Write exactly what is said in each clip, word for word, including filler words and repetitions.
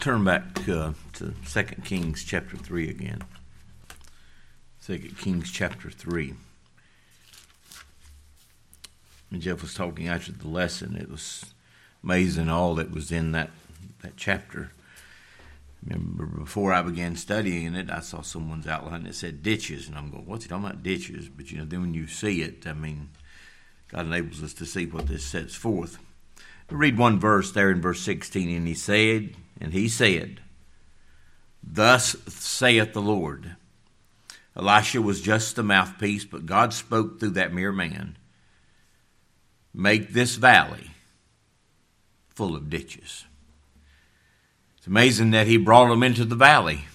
turn back uh, to Second Kings chapter three again. Second Kings chapter three. And Jeff was talking after the lesson. It was amazing all that was in that, that chapter. Remember, before I began studying it, I saw someone's outline that said ditches. And I'm going, what's he talking about, ditches? But, you know, then when you see it, I mean, God enables us to see what this sets forth. We'll read one verse there in verse sixteen. And he said, and he said, thus saith the Lord. Elisha was just the mouthpiece, but God spoke through that mere man. Make this valley full of ditches. It's amazing that he brought them into the valley.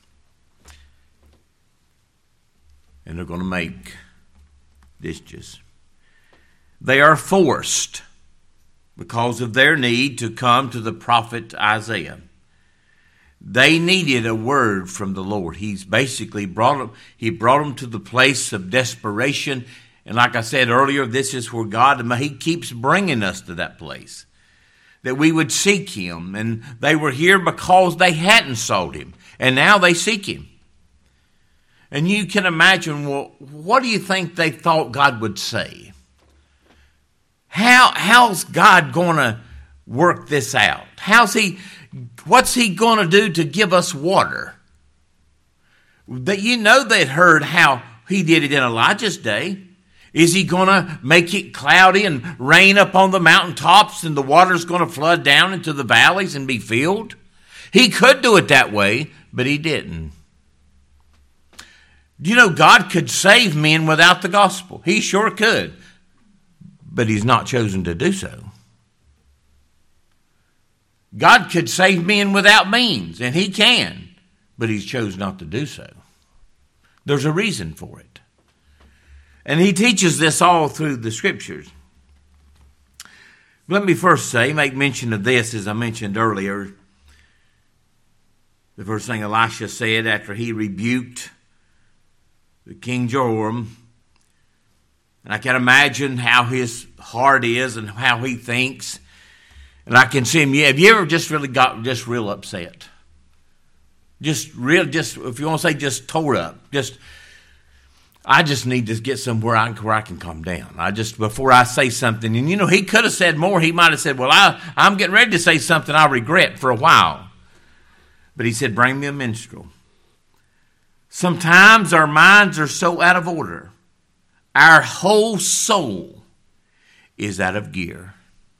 And they're going to make ditches. They are forced because of their need to come to the prophet Isaiah. They needed a word from the Lord. He's basically brought them, he brought them to the place of desperation. And like I said earlier, this is where God, he keeps bringing us to that place, that we would seek him. And they were here because they hadn't sought him. And now they seek him. And you can imagine, well, what do you think they thought God would say? How, how's God going to work this out? How's he, what's he going to do to give us water? That you know they'd heard how he did it in Elijah's day. Is he going to make it cloudy and rain up on the mountaintops and the water's going to flood down into the valleys and be filled? He could do it that way, but he didn't. You know, God could save men without the gospel. He sure could. But he's not chosen to do so. God could save men without means, and he can, but he's chosen not to do so. There's a reason for it. And he teaches this all through the scriptures. Let me first say, make mention of this, as I mentioned earlier. The first thing Elisha said after he rebuked the King Joram, and I can imagine how his heart is and how he thinks. And I can see him. Yeah, have you ever just really got just real upset? Just real, just if you want to say, just tore up. Just, I just need to get somewhere I can, where I can calm down. I just before I say something, and you know, he could have said more. He might have said, "Well, I I'm getting ready to say something I regret for a while," but he said, "Bring me a minstrel." Sometimes our minds are so out of order. Our whole soul is out of gear.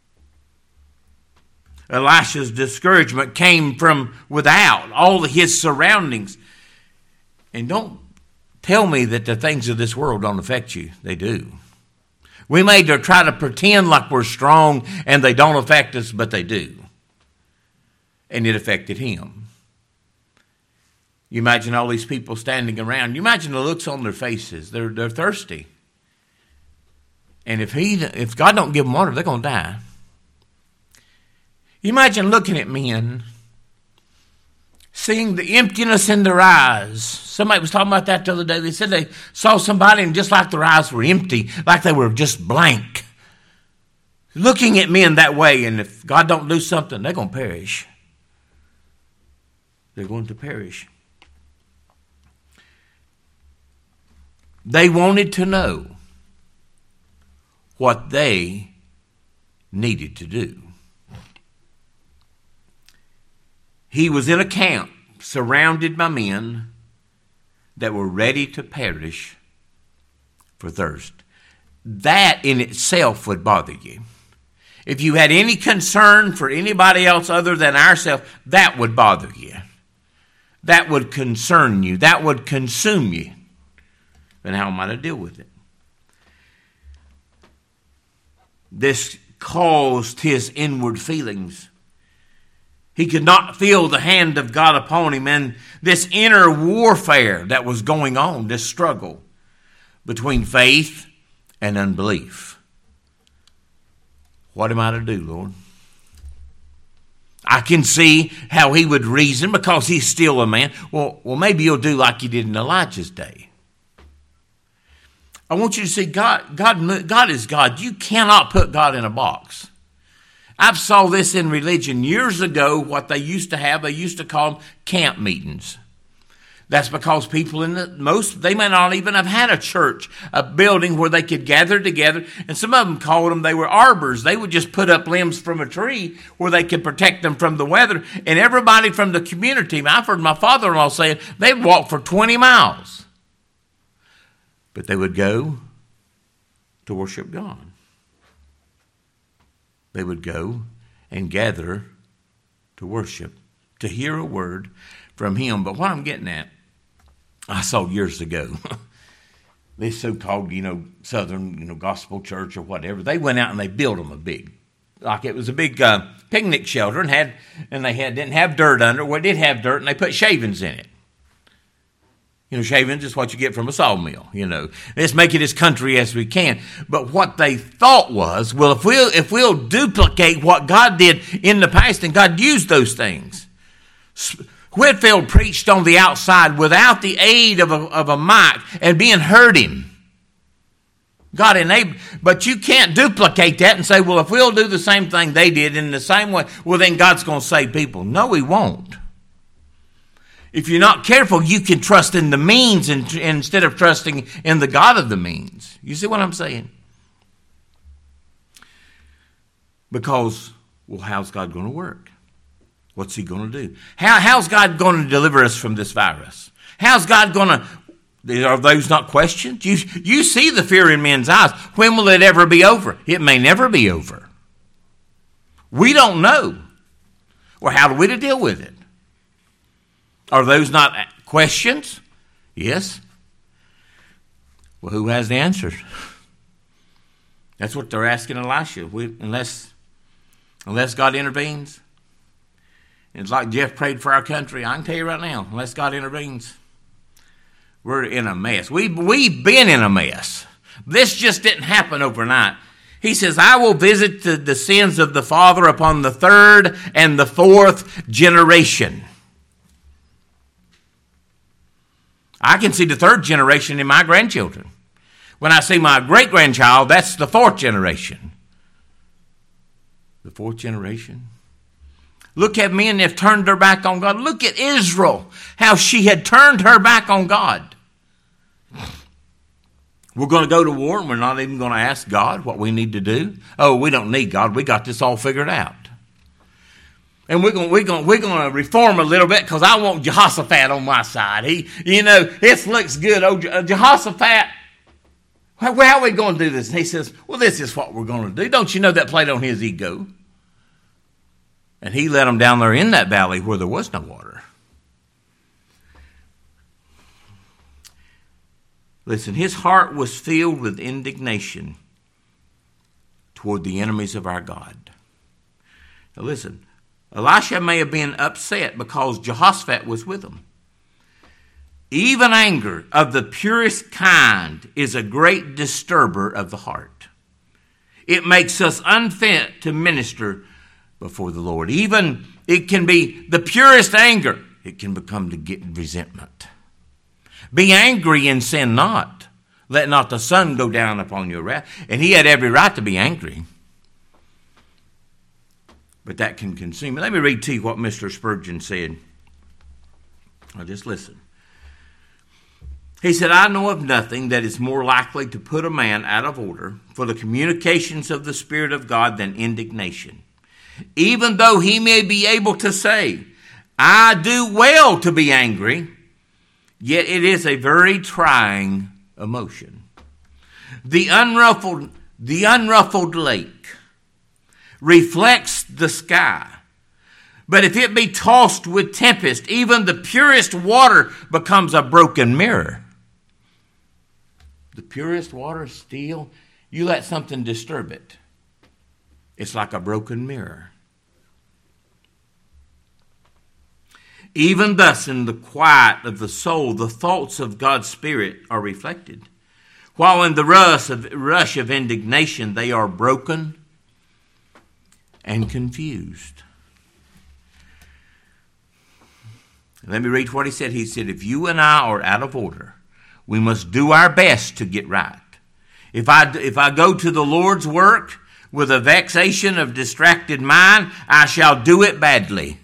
Elisha's discouragement came from without, all of his surroundings. And don't tell me that the things of this world don't affect you. They do. We may try to pretend like we're strong and they don't affect us, but they do. And it affected him. You imagine all these people standing around. You imagine the looks on their faces. They're, they're thirsty. And if he, if God don't give them water, they're going to die. You imagine looking at men, seeing the emptiness in their eyes. Somebody was talking about that the other day. They said they saw somebody and just like their eyes were empty, like they were just blank. Looking at men that way, and if God don't do something, they're going to perish. They're going to perish. They wanted to know what they needed to do. He was in a camp surrounded by men that were ready to perish for thirst. That in itself would bother you. If you had any concern for anybody else other than ourselves, that would bother you. That would concern you. That would consume you. Then how am I to deal with it? This caused his inward feelings. He could not feel the hand of God upon him, and this inner warfare that was going on, this struggle between faith and unbelief. What am I to do, Lord? I can see how he would reason because he's still a man. Well, well, maybe he'll do like he did in Elijah's day. I want you to see God, God, God is God. You cannot put God in a box. I've saw this in religion years ago, what they used to have, they used to call them camp meetings. That's because people in the most, they may not even have had a church, a building where they could gather together. And some of them called them, they were arbors. They would just put up limbs from a tree where they could protect them from the weather. And everybody from the community, I've heard my father-in-law say, they'd walk for twenty miles. But they would go to worship God. They would go and gather to worship, to hear a word from him. But what I'm getting at, I saw years ago, this so-called, you know, Southern, you know, gospel church or whatever, they went out and they built them a big, like it was a big uh, picnic shelter, and had, and they had didn't have dirt under. Well, it did have dirt, and they put shavings in it. You know, shavings is what you get from a sawmill. You know, let's make it as country as we can. But what they thought was, well, if we'll if we'll duplicate what God did in the past, and God used those things. Whitefield preached on the outside without the aid of a, of a mic and being heard him. God enabled, but you can't duplicate that and say, well, if we'll do the same thing they did in the same way, well, then God's going to save people. No, he won't. If you're not careful, you can trust in the means instead of trusting in the God of the means. You see what I'm saying? Because, well, how's God going to work? What's he going to do? How, how's God going to deliver us from this virus? How's God going to... Are those not questions? You, you see the fear in men's eyes. When will it ever be over? It may never be over. We don't know. Well, how are we to deal with it? Are those not questions? Yes. Well, who has the answers? That's what they're asking Elisha. We, unless, unless God intervenes. It's like Jeff prayed for our country. I can tell you right now, unless God intervenes, we're in a mess. We, we've been in a mess. This just didn't happen overnight. He says, I will visit the, the sins of the father upon the third and the fourth generation. I can see the third generation in my grandchildren. When I see my great-grandchild, that's the fourth generation. The fourth generation? Look at men that have turned their back on God. Look at Israel, how she had turned her back on God. We're going to go to war and we're not even going to ask God what we need to do. Oh, we don't need God. We got this all figured out. And we're going, we're going, we're going to reform a little bit because I want Jehoshaphat on my side. He, you know, this looks good. Oh, Jehoshaphat, how, how are we going to do this? And he says, well, this is what we're going to do. Don't you know that played on his ego? And he led them down there in that valley where there was no water. Listen, his heart was filled with indignation toward the enemies of our God. Now listen, Elisha may have been upset because Jehoshaphat was with him. Even anger of the purest kind is a great disturber of the heart. It makes us unfit to minister before the Lord. Even it can be the purest anger. It can become to get resentment. Be angry and sin not. Let not the sun go down upon your wrath. And he had every right to be angry. But that can consume. Let me read to you what Mister Spurgeon said. Now just listen. He said, I know of nothing that is more likely to put a man out of order for the communications of the Spirit of God than indignation. Even though he may be able to say, I do well to be angry, yet it is a very trying emotion. The unruffled, the unruffled lake reflects the sky. But if it be tossed with tempest, even the purest water becomes a broken mirror. The purest water still, you let something disturb it. It's like a broken mirror. Even thus, in the quiet of the soul, the thoughts of God's Spirit are reflected. While in the rush of, rush of indignation, they are broken and confused. Let me read what he said. He said, if you and I are out of order, we must do our best to get right. If I, if I go to the Lord's work, with a vexation of distracted mind, I shall do it badly.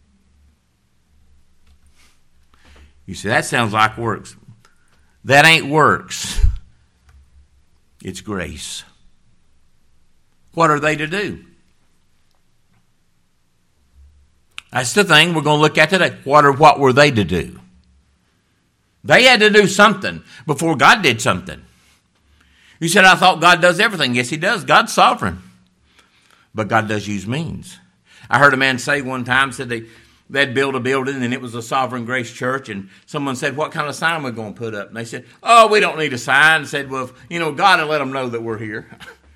You say, that sounds like works. That ain't works. It's grace. What are they to do? That's the thing we're going to look at today. What, are, what were they to do? They had to do something before God did something. You said, I thought God does everything. Yes, he does. God's sovereign. But God does use means. I heard a man say one time, said they, they'd build a building and it was a Sovereign Grace Church. And someone said, what kind of sign are we going to put up? And they said, oh, we don't need a sign. And said, well, you know, God will let them know that we're here.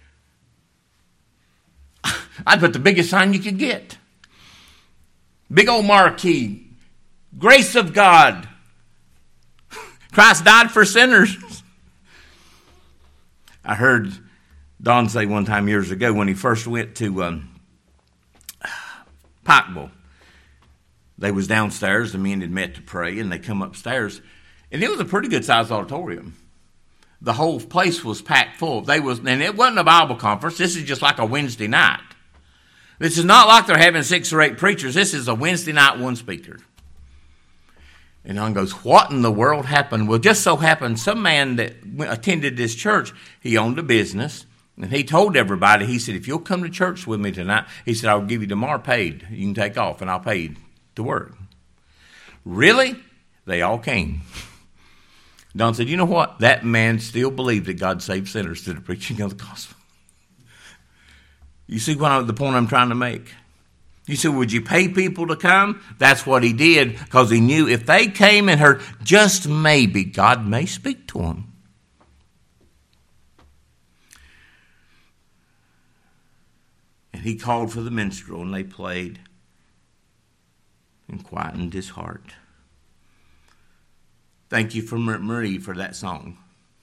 I'd put the biggest sign you could get. Big old marquee. Grace of God. Christ died for sinners. I heard Don say one time years ago when he first went to um, Pikeville. They was downstairs, the men had met to pray, and they come upstairs. And it was a pretty good-sized auditorium. The whole place was packed full. They was, and it wasn't a Bible conference. This is just like a Wednesday night. This is not like they're having six or eight preachers. This is a Wednesday night, one speaker. And Don goes, what in the world happened? Well, just so happened, some man that attended this church, he owned a business, and he told everybody, he said, if you'll come to church with me tonight, he said, I'll give you tomorrow paid. You can take off, and I'll pay you to work. Really? They all came. Don said, you know what? That man still believed that God saved sinners through the preaching of the gospel. You see what I, the point I'm trying to make? You said, would you pay people to come? That's what he did, because he knew if they came and heard, just maybe God may speak to them. And he called for the minstrel, and they played and quietened his heart. Thank you for Marie for that song.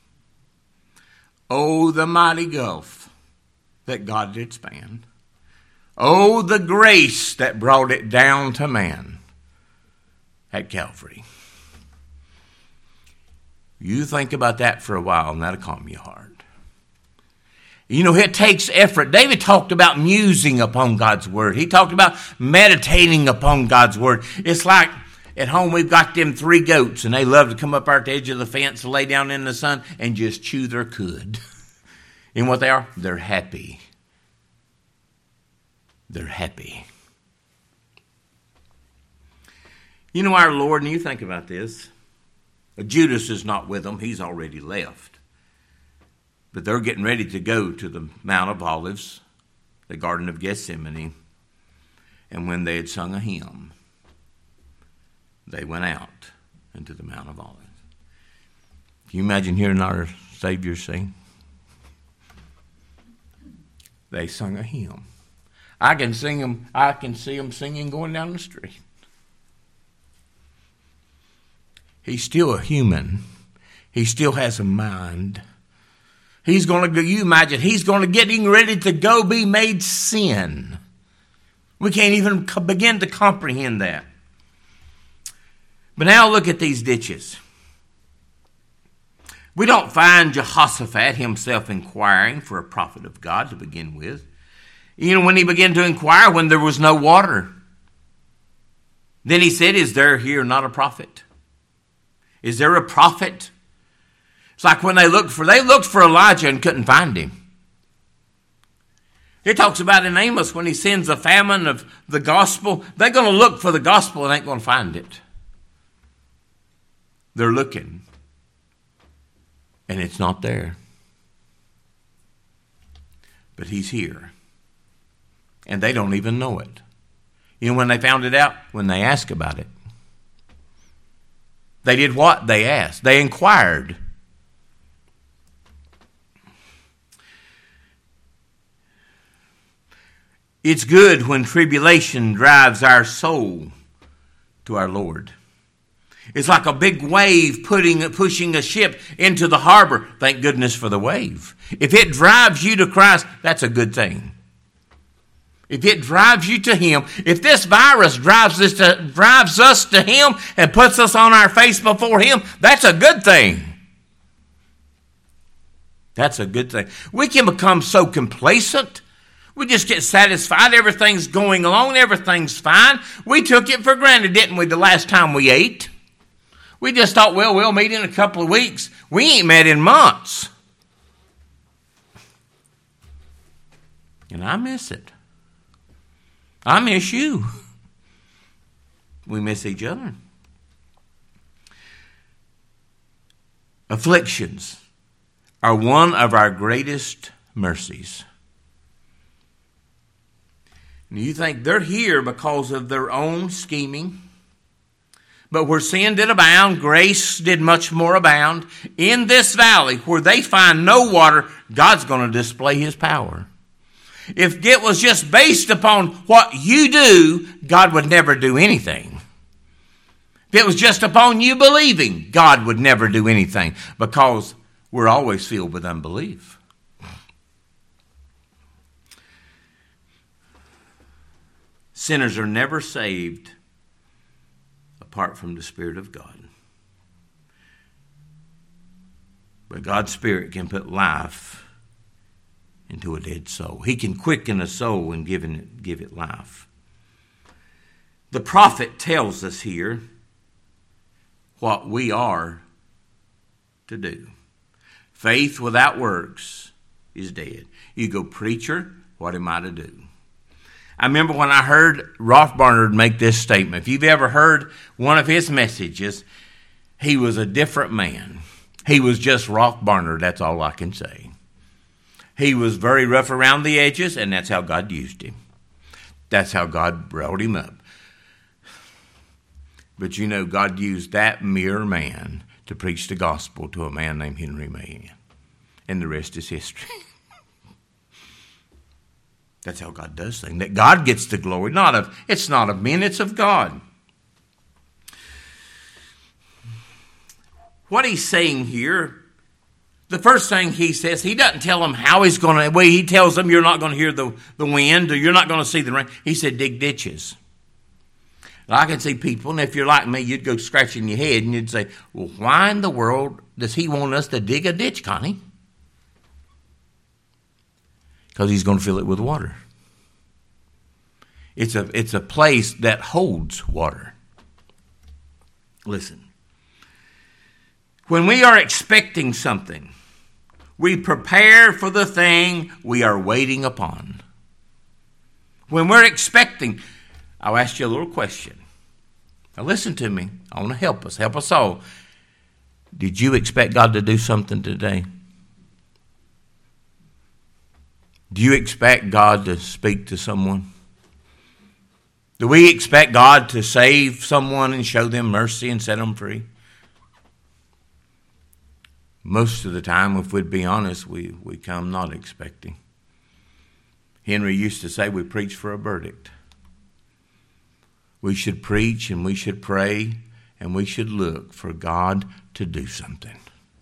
Oh, the mighty gulf that God did span. Oh, the grace that brought it down to man at Calvary. You think about that for a while, and that'll calm your heart. You know, it takes effort. David talked about musing upon God's word. He talked about meditating upon God's word. It's like at home we've got them three goats, and they love to come up out the edge of the fence and lay down in the sun and just chew their cud. And what they are? They're happy. They're happy. You know, our Lord, and you think about this, Judas is not with them. He's already left. But they're getting ready to go to the Mount of Olives, the Garden of Gethsemane. And when they had sung a hymn, they went out into the Mount of Olives. Can you imagine hearing our Savior sing? They sung a hymn. I can sing them, I can see them singing going down the street. He's still a human. He still has a mind. He's going to, you imagine, he's going to getting ready to go be made sin. We can't even begin to comprehend that. But now look at these ditches. We don't find Jehoshaphat himself inquiring for a prophet of God to begin with. You know, when he began to inquire when there was no water, then he said, is there here not a prophet? Is there a prophet? It's like when they looked for, they looked for Elijah and couldn't find him. It talks about in Amos when he sends a famine of the gospel, they're going to look for the gospel and ain't going to find it. They're looking, and it's not there. But he's here. And they don't even know it. You know when they found it out? When they asked about it. They did what? They asked. They inquired. It's good when tribulation drives our soul to our Lord. It's like a big wave putting, pushing a ship into the harbor. Thank goodness for the wave. If it drives you to Christ, that's a good thing. If it drives you to Him, if this virus drives us to, drives us to Him and puts us on our face before Him, that's a good thing. That's a good thing. We can become so complacent We just get satisfied. Everything's going along. Everything's fine. We took it for granted, didn't we, the last time we ate? We just thought, well, we'll meet in a couple of weeks. We ain't met in months. And I miss it. I miss you. We miss each other. Afflictions are one of our greatest mercies. And you think they're here because of their own scheming. But where sin did abound, grace did much more abound. In this valley, where they find no water, God's going to display his power. If it was just based upon what you do, God would never do anything. If it was just upon you believing, God would never do anything, because we're always filled with unbelief. Sinners are never saved apart from the Spirit of God. But God's Spirit can put life into a dead soul. He can quicken a soul and give it, give it life. The prophet tells us here what we are to do. Faith without works is dead. You go, preacher, what am I to do? I remember when I heard Rolf Barnard make this statement. If you've ever heard one of his messages, he was a different man. He was just Rolf Barnard, that's all I can say. He was very rough around the edges, and that's how God used him. That's how God brought him up. But you know, God used that mere man to preach the gospel to a man named Henry Mahan. And the rest is history. That's how God does things. That God gets the glory. Not of, it's not of men, it's of God. What he's saying here, the first thing he says, he doesn't tell them how he's going to, well, he tells them you're not going to hear the, the wind, or you're not going to see the rain. He said, dig ditches. And I can see people, and if you're like me, you'd go scratching your head, and you'd say, well, why in the world does he want us to dig a ditch, Connie? Because he's going to fill it with water. It's a, it's a place that holds water. Listen. When we are expecting something, we prepare for the thing we are waiting upon. When we're expecting, I'll ask you a little question. Now listen to me. I want to help us, help us all. Did you expect God to do something today? Do you expect God to speak to someone? Do we expect God to save someone and show them mercy and set them free? Most of the time, if we'd be honest, we, we come not expecting. Henry used to say we preach for a verdict. We should preach and we should pray and we should look for God to do something.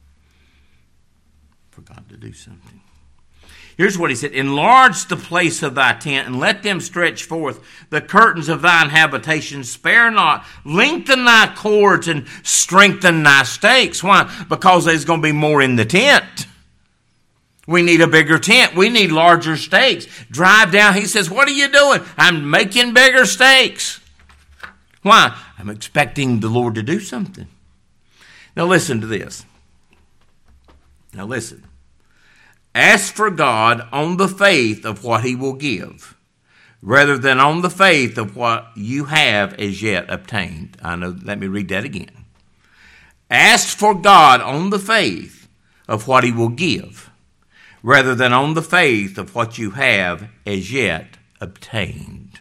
For God to do something. Here's what he said. Enlarge the place of thy tent, and let them stretch forth the curtains of thine habitation. Spare not. Lengthen thy cords and strengthen thy stakes. Why? Because there's going to be more in the tent. We need a bigger tent. We need larger stakes. Drive down. He says, what are you doing? I'm making bigger stakes. Why? I'm expecting the Lord to do something. Now listen to this. Now listen. Ask for God on the faith of what he will give, rather than on the faith of what you have as yet obtained. I know, let me read that again. Ask for God on the faith of what he will give, rather than on the faith of what you have as yet obtained.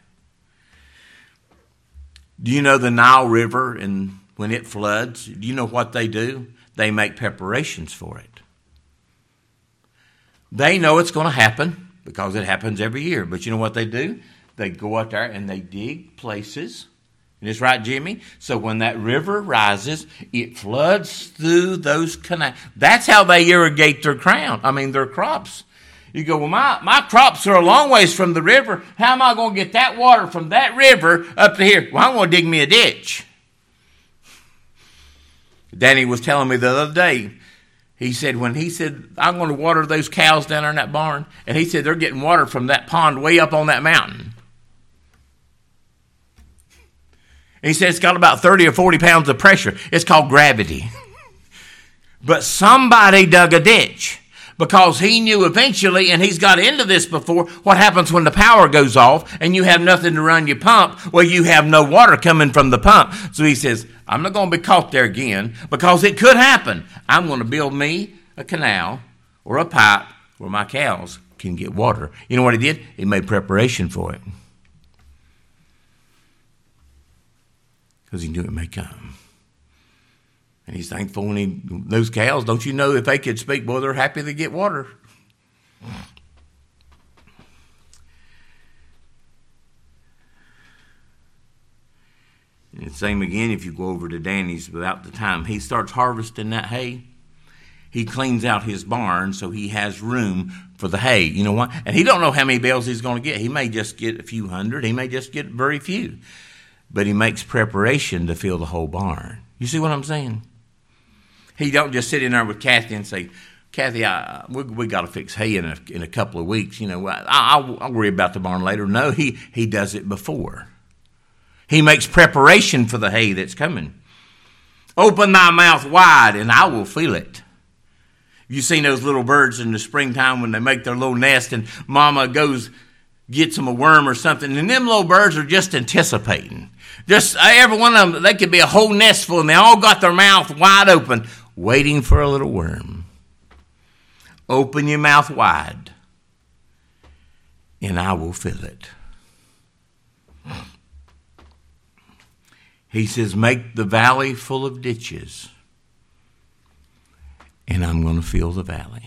Do you know the Nile River, and when it floods, do you know what they do? They make preparations for it. They know it's going to happen because it happens every year. But you know what they do? They go out there and they dig places. And it's right, Jimmy? So when that river rises, it floods through those canals. That's how they irrigate their crown. I mean, their crops. You go, well, my, my crops are a long ways from the river. How am I going to get that water from that river up to here? Well, I'm going to dig me a ditch. Danny was telling me the other day, He said, when he said, I'm going to water those cows down there in that barn, and he said they're getting water from that pond way up on that mountain. And he said it's got about thirty or forty pounds of pressure. It's called gravity. But somebody dug a ditch because he knew eventually, and he's got into this before, what happens when the power goes off and you have nothing to run your pump? Well, you have no water coming from the pump. So he says, I'm not going to be caught there again because it could happen. I'm going to build me a canal or a pipe where my cows can get water. You know what he did? He made preparation for it. Because he knew it may come. And he's thankful when he, those cows, don't you know, if they could speak, boy, they're happy to get water. And the same again if you go over to Danny's about the time he starts harvesting that hay. He cleans out his barn so he has room for the hay. You know what? And he don't know how many bales he's going to get. He may just get a few hundred. He may just get very few. But he makes preparation to fill the whole barn. You see what I'm saying? He don't just sit in there with Kathy and say, Kathy, I, we, we got to fix hay in a, in a couple of weeks. You know, I, I'll, I'll worry about the barn later. No, he, he does it before. He makes preparation for the hay that's coming. Open thy mouth wide and I will fill it. You've seen those little birds in the springtime when they make their little nest and mama goes, gets them a worm or something, and them little birds are just anticipating. Just every one of them, they could be a whole nest full, and they all got their mouth wide open, waiting for a little worm. Open your mouth wide, and I will fill it. He says, make the valley full of ditches, and I'm going to fill the valley.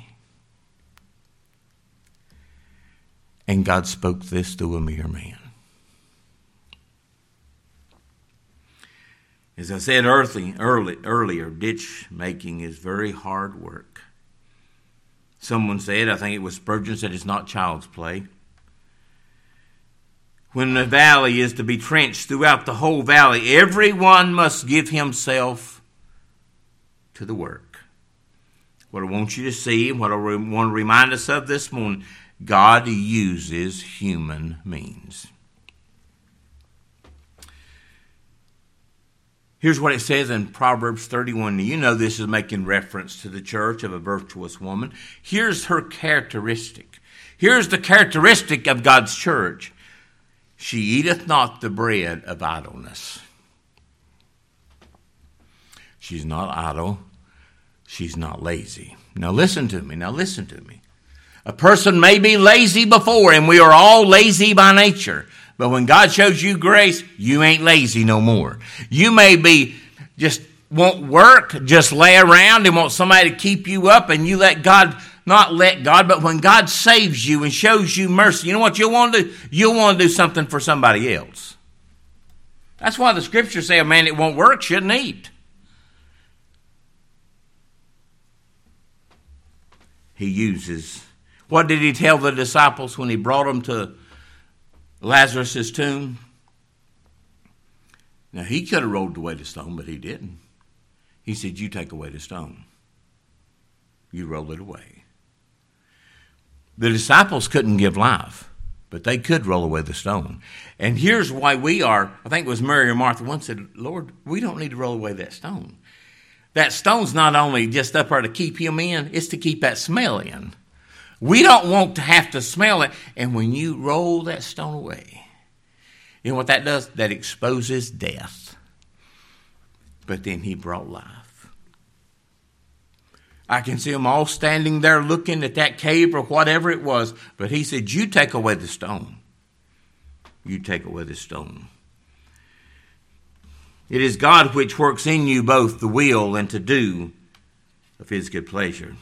And God spoke this through a mere man. As I said early, early, earlier, ditch making is very hard work. Someone said, I think it was Spurgeon, said it's not child's play. When the valley is to be trenched throughout the whole valley, everyone must give himself to the work. What I want you to see, what I want to remind us of this morning, God uses human means. Here's what it says in Proverbs thirty-one. You know this is making reference to the church of a virtuous woman. Here's her characteristic. Here's the characteristic of God's church. She eateth not the bread of idleness. She's not idle. She's not lazy. Now listen to me. Now listen to me. A person may be lazy before, and we are all lazy by nature. But when God shows you grace, you ain't lazy no more. You may be just won't work, just lay around and want somebody to keep you up, and you let God, not let God, but when God saves you and shows you mercy, you know what you'll want to do? You'll want to do something for somebody else. That's why the scriptures say a man that won't work shouldn't eat. He uses. What did he tell the disciples when he brought them to Lazarus' tomb? Now, he could have rolled away the stone, but he didn't. He said, you take away the stone. You roll it away. The disciples couldn't give life, but they could roll away the stone. And here's why we are, I think it was Mary or Martha once said, Lord, we don't need to roll away that stone. That stone's not only just up there to keep him in, it's to keep that smell in. We don't want to have to smell it. And when you roll that stone away, you know what that does? That exposes death. But then he brought life. I can see them all standing there looking at that cave or whatever it was. But he said, you take away the stone. You take away the stone. It is God which works in you both the will and to do of his good pleasure.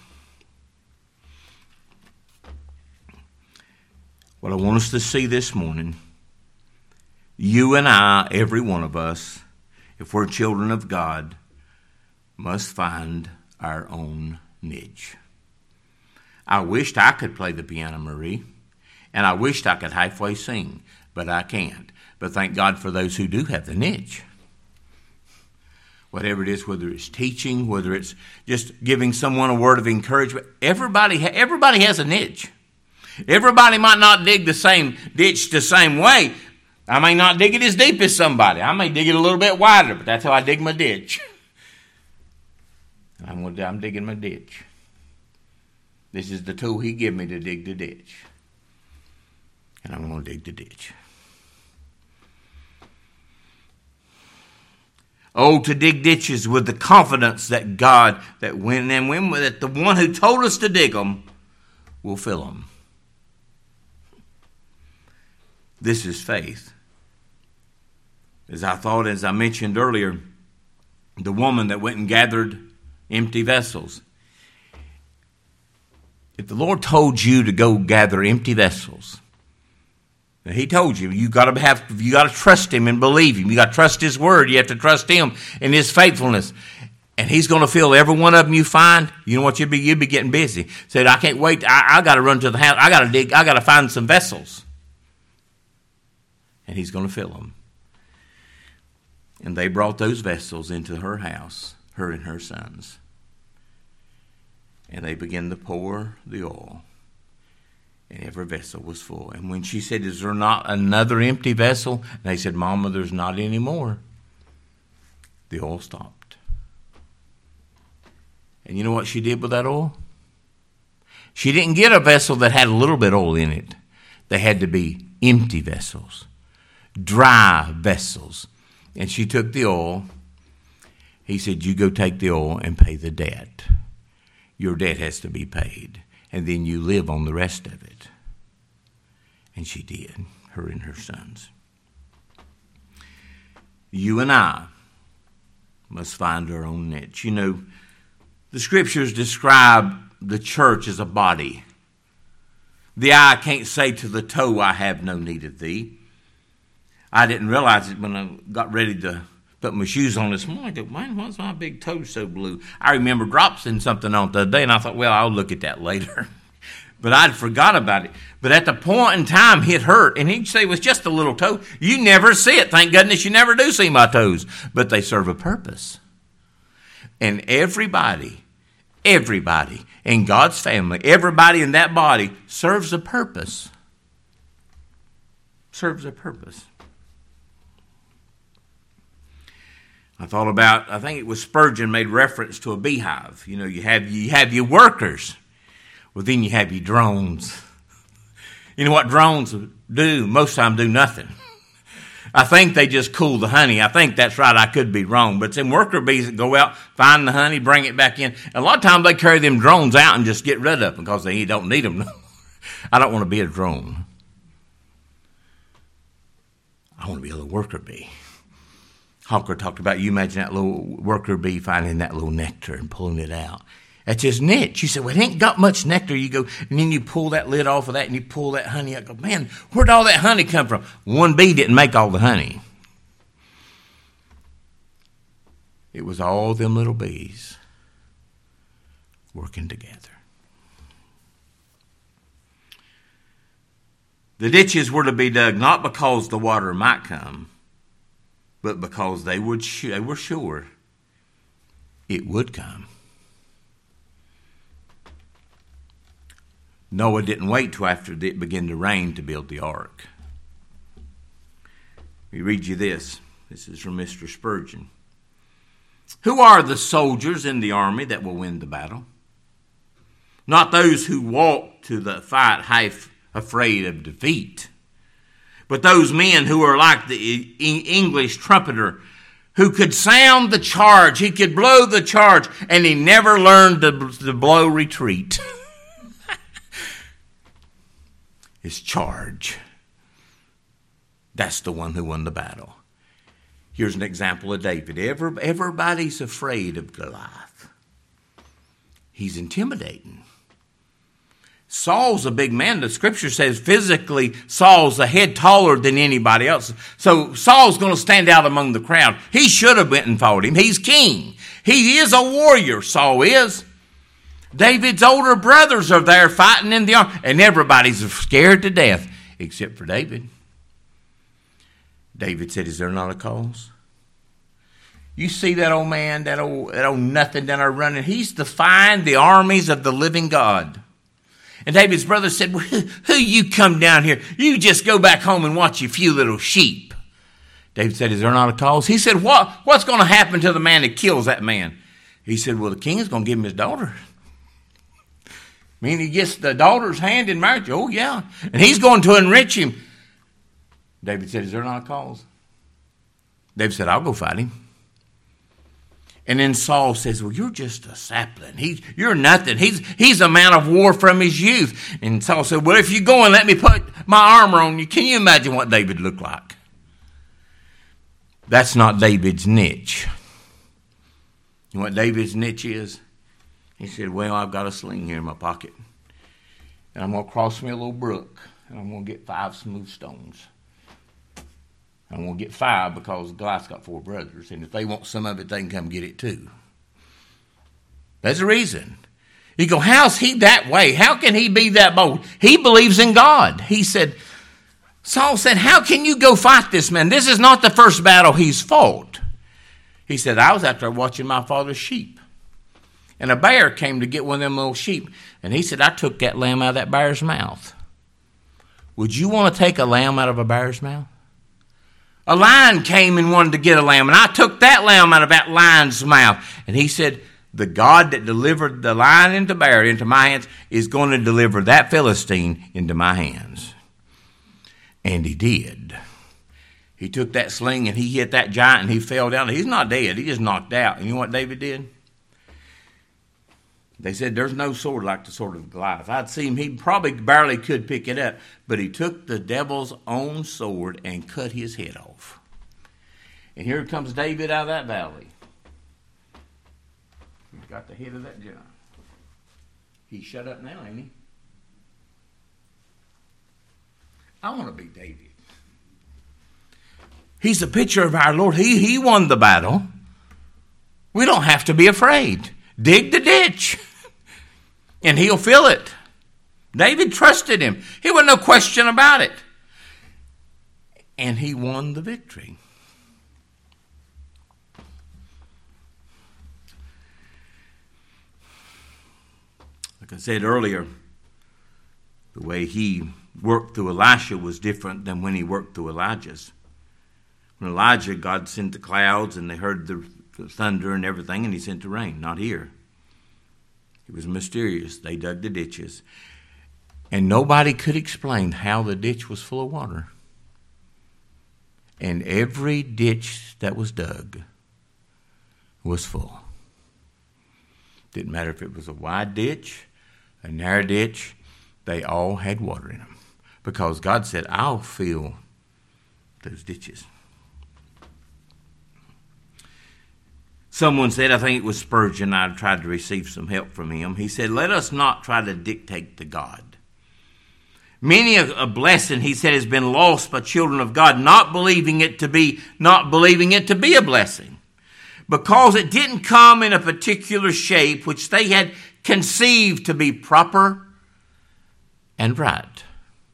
What I want us to see this morning, you and I, every one of us, if we're children of God, must find our own niche. I wished I could play the piano, Marie, and I wished I could halfway sing, but I can't. But thank God for those who do have the niche. whatever it is, whether it's teaching, whether it's just giving someone a word of encouragement. Everybody, everybody has a niche. Everybody might not dig the same ditch the same way. I may not dig it as deep as somebody. I may dig it a little bit wider, but that's how I dig my ditch. I'm, gonna, I'm digging my ditch. This is the tool he gave me to dig the ditch. And I'm going to dig the ditch. Oh, to dig ditches with the confidence that God, that when and when that the one who told us to dig them will fill them. This is faith. As I thought, as I mentioned earlier, the woman that went and gathered empty vessels. If the Lord told you to go gather empty vessels, He told you, you got to have, you got to trust Him and believe Him. You got to trust His word. You have to trust Him and His faithfulness. And He's going to fill every one of them you find. You know what you'd be? You'd be getting busy. Said, I can't wait. I, I got to run to the house. I got to dig. I got to find some vessels. And He's going to fill them. And they brought those vessels into her house, her and her sons. And they began to pour the oil. And every vessel was full. And when she said, is there not another empty vessel? And they said, Mama, there's not any more. The oil stopped. And you know what she did with that oil? She didn't get a vessel that had a little bit of oil in it. They had to be empty vessels. Dry vessels. And she took the oil. He said, you go take the oil and pay the debt. Your debt has to be paid. And then you live on the rest of it. And she did, her and her sons. You and I must find our own niche. You know, the scriptures describe the church as a body. The eye can't say to the toe, I have no need of thee. I didn't realize it when I got ready to put my shoes on this morning. I thought, man, why's my big toe so blue? I remember dropping something on the other day, and I thought, well, I'll look at that later. But I'd forgot about it. But at the point in time, it hurt. And he'd say it was just a little toe. You never see it. Thank goodness you never do see my toes. But they serve a purpose. And everybody, everybody in God's family, everybody in that body serves a purpose. Serves a purpose. I thought about, I think it was Spurgeon made reference to a beehive. You know, you have you have your workers. Well, then you have your drones. You know what drones do? Most of the time do nothing. I think they just cool the honey. I think that's right. I could be wrong. But it's them worker bees that go out, find the honey, bring it back in. And a lot of times they carry them drones out and just get rid of them because they don't need them. I don't want to be a drone. I want to be a little worker bee. Hawker talked about, you imagine that little worker bee finding that little nectar and pulling it out. That's his niche. You said, well, it ain't got much nectar. You go, and then you pull that lid off of that and you pull that honey out. Go, man, where'd all that honey come from? One bee didn't make all the honey. It was all them little bees working together. The ditches were to be dug not because the water might come, but because they would they were sure it would come. Noah didn't wait till after it began to rain to build the ark. Let me read you this. This is from Mister Spurgeon. Who are the soldiers in the army that will win the battle? Not those who walk to the fight half afraid of defeat, but those men who are like the English trumpeter who could sound the charge. He could blow the charge, and he never learned to, to blow retreat. His charge. That's the one who won the battle. Here's an example of David. Every, everybody's afraid of Goliath. He's intimidating. Saul's a big man. The scripture says physically Saul's a head taller than anybody else. So Saul's going to stand out among the crowd. He should have went and fought him. He's king. He is a warrior, Saul is. David's older brothers are there fighting in the army, and everybody's scared to death except for David. David said, is there not a cause? You see that old man, that old, that old nothing down there running? He's defying the armies of the living God. And David's brother said, well, who you come down here? You just go back home and watch your few little sheep. David said, is there not a cause? He said, what, what's going to happen to the man that kills that man? He said, well, the king is going to give him his daughter. I mean, he gets the daughter's hand in marriage. Oh, yeah. And he's going to enrich him. David said, is there not a cause? David said, I'll go fight him. And then Saul says, well, you're just a sapling. He's, you're nothing. He's, he's a man of war from his youth. And Saul said, well, if you go and let me put my armor on you, can you imagine what David looked like? That's not David's niche. You know what David's niche is? He said, well, I've got a sling here in my pocket. And I'm going to cross me a little brook. And I'm going to get five smooth stones. I'm going to get five because Goliath's got four brothers. And if they want some of it, they can come get it too. That's the reason. You go, how's he that way? How can he be that bold? He believes in God. He said, Saul said, how can you go fight this man? This is not the first battle he's fought. He said, I was out there watching my father's sheep. And a bear came to get one of them little sheep. And he said, I took that lamb out of that bear's mouth. Would you want to take a lamb out of a bear's mouth? A lion came and wanted to get a lamb, and I took that lamb out of that lion's mouth. And he said, the God that delivered the lion and the bear into my hands is going to deliver that Philistine into my hands. And he did. He took that sling and he hit that giant and he fell down. He's not dead. He just knocked out. And you know what David did? They said there's no sword like the sword of Goliath. I'd see him. He probably barely could pick it up. But he took the devil's own sword and cut his head off. And here comes David out of that valley. He's got the head of that giant. He's shut up now, ain't he? I want to be David. He's a picture of our Lord. He, he won the battle. We don't have to be afraid. Dig the ditch. And he'll fill it. David trusted him. He was no question about it. And he won the victory. Like I said earlier, the way he worked through Elisha was different than when he worked through Elijah's. When Elijah, God sent the clouds and they heard the thunder and everything, and he sent the rain. Not here. It was mysterious. They dug the ditches. And nobody could explain how the ditch was full of water. And every ditch that was dug was full. Didn't matter if it was a wide ditch, a narrow ditch, they all had water in them. Because God said, I'll fill those ditches. Someone said, I think it was Spurgeon, I tried to receive some help from him. He said, let us not try to dictate to God. Many a, a blessing, he said, has been lost by children of God, not believing it to be, not believing it to be a blessing. Because it didn't come in a particular shape which they had conceived to be proper and right.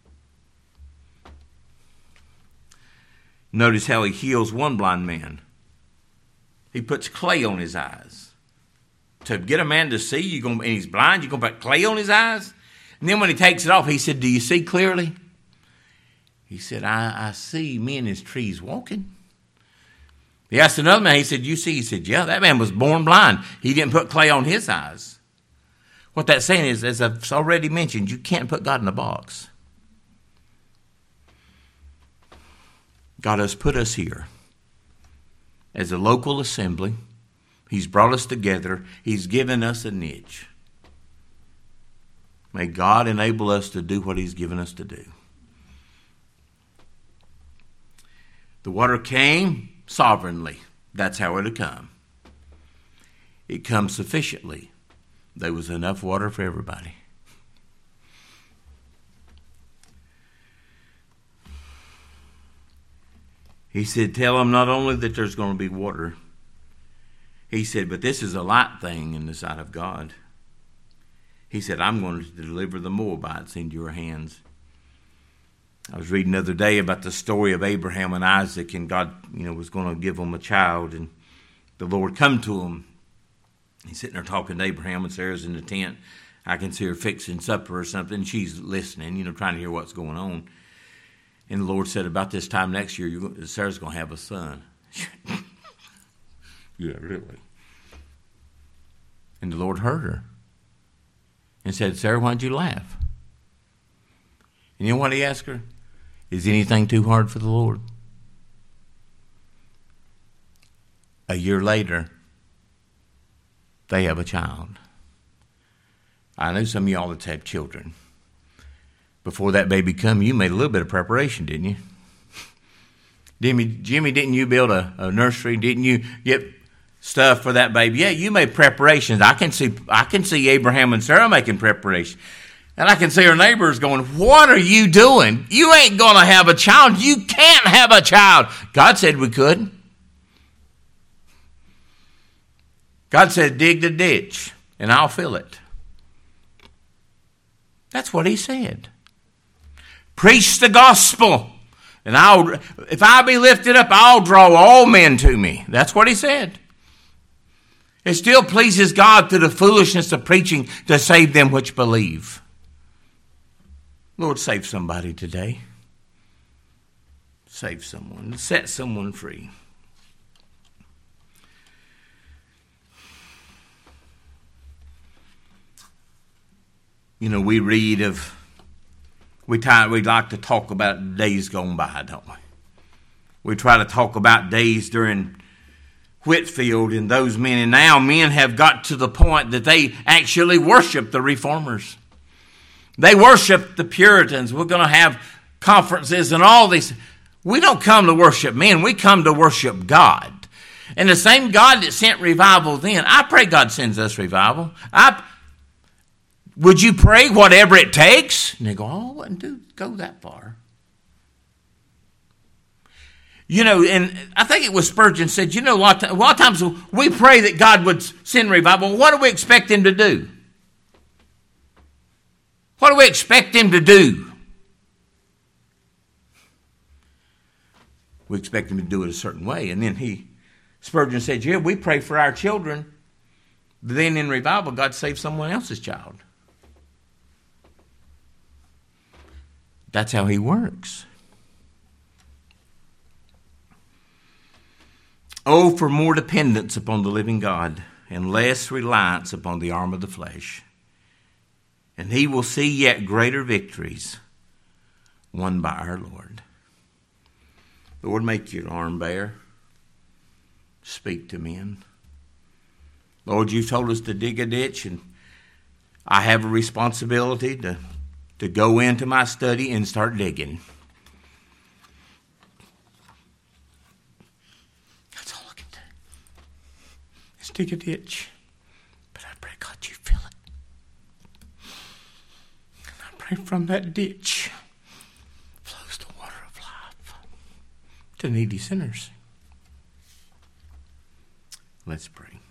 Notice how he heals one blind man. He puts clay on his eyes. To get a man to see, you're gonna, and he's blind, you're going to put clay on his eyes? And then when he takes it off, he said, do you see clearly? He said, I, I see men as trees walking. He asked another man, he said, you see? He said, yeah, that man was born blind. He didn't put clay on his eyes. What that's saying is, as I've already mentioned, you can't put God in a box. God has put us here as a local assembly. He's brought us together. He's given us a niche. May God enable us to do what he's given us to do. The water came sovereignly. That's how it had come. It comes sufficiently. There was enough water for everybody. He said, tell them not only that there's going to be water. He said, but this is a light thing in the sight of God. He said, I'm going to deliver the Moabites into your hands. I was reading the other day about the story of Abraham and Isaac, and God, you know, was going to give them a child. And the Lord come to him. He's sitting there talking to Abraham, and Sarah's in the tent. I can see her fixing supper or something. She's listening, you know, trying to hear what's going on. And the Lord said, about this time next year, you're, Sarah's going to have a son. Yeah, really. And the Lord heard her and said, Sarah, why'd you laugh? And you know what he asked her? Is anything too hard for the Lord? A year later, they have a child. I know some of y'all that have children. Before that baby come, you made a little bit of preparation, didn't you? Jimmy, Jimmy, didn't you build a, a nursery? Didn't you get stuff for that baby? Yeah, you made preparations. I can see, I can see Abraham and Sarah making preparations. And I can see her neighbors going, what are you doing? You ain't going to have a child. You can't have a child. God said we could. God said, dig the ditch, and I'll fill it. That's what he said. Preach the gospel, and I'll, if I be lifted up, I'll draw all men to me. That's what he said. It still pleases God through the foolishness of preaching to save them which believe. Lord, save somebody today. Save someone. Set someone free. You know, we read of, we try, we like to talk about days gone by, don't we? We try to talk about days during Whitefield and those men. And now men have got to the point that they actually worship the reformers. They worship the Puritans. We're going to have conferences and all these. We don't come to worship men. We come to worship God. And the same God that sent revival then, I pray God sends us revival. I Would you pray whatever it takes? And they go, oh, I wouldn't do, go that far. You know, and I think it was Spurgeon said, you know, a lot, of, a lot of times we pray that God would send revival. What do we expect him to do? What do we expect him to do? We expect him to do it a certain way. And then he, Spurgeon said, yeah, we pray for our children. But then in revival, God saves someone else's child. That's how he works. Oh, for more dependence upon the living God and less reliance upon the arm of the flesh. And he will see yet greater victories won by our Lord. Lord, make your arm bare. Speak to men. Lord, you've told us to dig a ditch, and I have a responsibility to to go into my study and start digging. That's all I can do. Is dig a ditch. But I pray, God, you fill it. And I pray from that ditch flows the water of life to needy sinners. Let's pray.